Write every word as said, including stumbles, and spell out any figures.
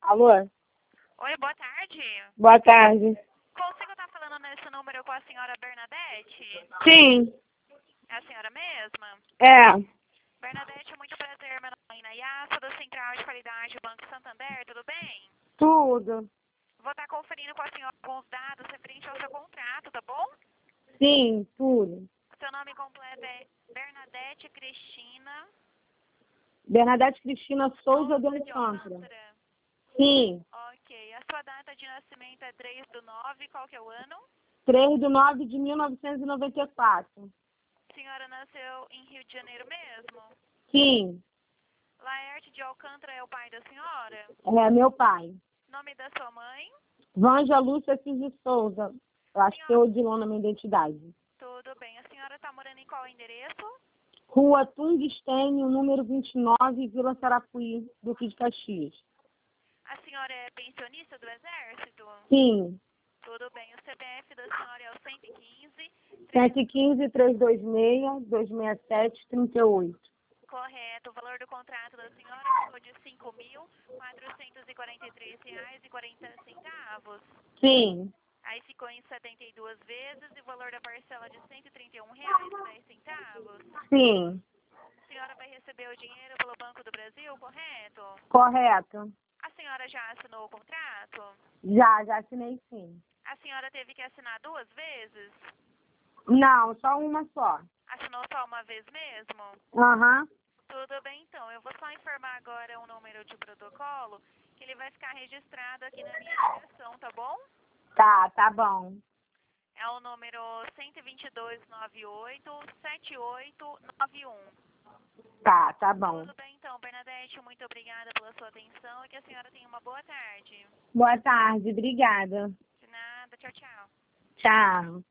Alô? Oi, boa tarde. Boa tarde. Consigo estar falando nesse número com a senhora Bernadette? Sim. É a senhora mesma? É. Bernadette, muito prazer. Meu nome é Inaiá, sou da Central de Qualidade do Banco Santander, tudo bem? Tudo. Vou estar conferindo com a senhora alguns dados referentes ao seu contrato, tá bom? Sim, tudo. Seu nome completo é Bernadette Cristina Bernadette Cristina Souza Souza de de Alcântara. Alcântara. Sim. Ok. A sua data de nascimento é três do nove, qual que é o ano? três de nove de mil novecentos e noventa e quatro. A senhora nasceu em Rio de Janeiro mesmo? Sim. Laerte de Alcântara é o pai da senhora? É meu pai. Nome da sua mãe? Vanja Lúcia Cis de Souza. Eu acho que Senhora, eu de lá na minha identidade. tudo bem. A senhora está morando em qual endereço? Rua Tungstênio, número vinte e nove, Vila Sarapuí, Duque de Caxias. A senhora é pensionista do Exército? Sim. Tudo bem. O C P F da senhora é o cento e quinze, cento e quinze, trezentos e vinte e seis, duzentos e sessenta e sete, trinta e oito. correto. O valor do contrato da senhora ficou de cinco mil quatrocentos e quarenta e três reais e quarenta centavos. Sim. Aí ficou em setenta e duas vezes e o valor da parcela de cento e trinta e um reais e dez centavos. Sim. A senhora vai receber o dinheiro pelo Banco do Brasil, correto? Correto. A senhora já assinou o contrato? Já, já assinei sim. A senhora teve que assinar duas vezes? Não, só uma só. Assinou só uma vez mesmo? Aham. Tudo bem, então. Eu vou só informar agora um número de protocolo que ele vai ficar registrado aqui na minha ligação, tá bom? Tá, tá bom. É o número um dois dois nove oito sete oito nove um. Tá, tá bom. Tudo bem, então, Bernadette, muito obrigada pela sua atenção e que a senhora tenha uma boa tarde. Boa tarde, obrigada. De nada, tchau, tchau. Tchau.